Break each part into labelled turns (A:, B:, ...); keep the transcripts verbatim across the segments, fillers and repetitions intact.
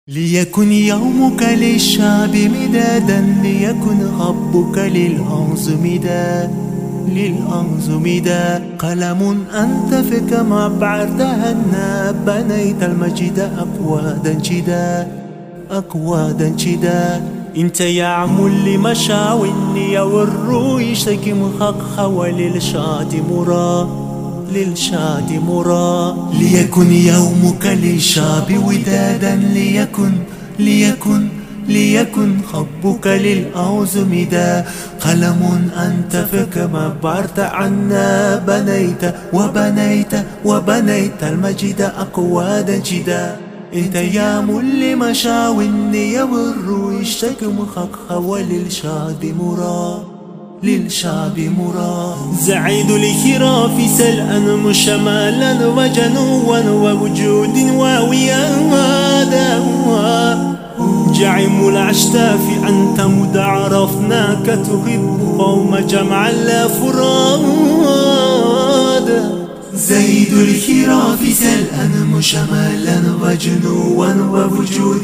A: ليكن يومك للشعب مدادا، ليكن ربك للأرض مداد، للأرض مداد. قلم أنت فيك ما بعدها الناب، بنيت المجد أقوادا جدا، أقوادا جدا. انت يا عم لمشاوي والروح يشتكي مخخ وللشاد مراد، للشاد مراد. ليكن يومك للشعب ودادا، ليكن ليكن ليكن حبك للأرض مداد. قلم أنت فيك ما بعدت عنا، بنيت وبنيت وبنيت المجد أقوادا جدا. اهتيام لمشاوي والروح يشتكي مخخ وللشعب مراد، للشعب مراد. زعيد الخراف سلأا مشمالا وجنوا ووجود وويادا، جعم الأشتاف أنت مد عرفناك تحب قوم جمعا لا فراد. زيد الخراف سلأا مشمالا وجنوا ووجود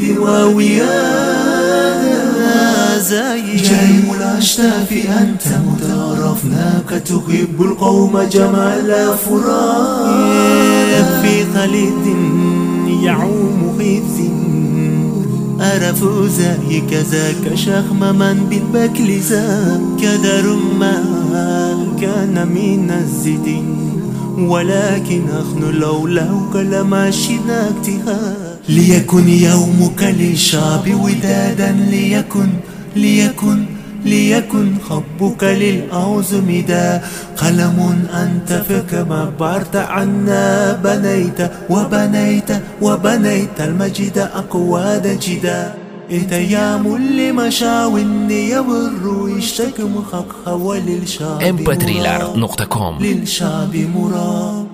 A: وويادا، جعم الأشتاف أنت مد عرفناك تحب القوم جمعا لا فراد. في خليد يعوم حفظ أرف زاهك ذاك شخم من بالبكل ذاك كدر ما كان من الزدين، ولكن أخن لولاك لما شناكتها. ليكن يومك للشعب ودادا، ليكن ليكن ليكن حبك للأرض مداد. قلم أنت فيك ما بعدت عنا، بنيت وبنيت وبنيت المجد أقوادا جدا. اهتيام لمشاوي والروح يشتكي مخخ وللشعب
B: ام بي ثري دوت كوم
A: للشعب مراد.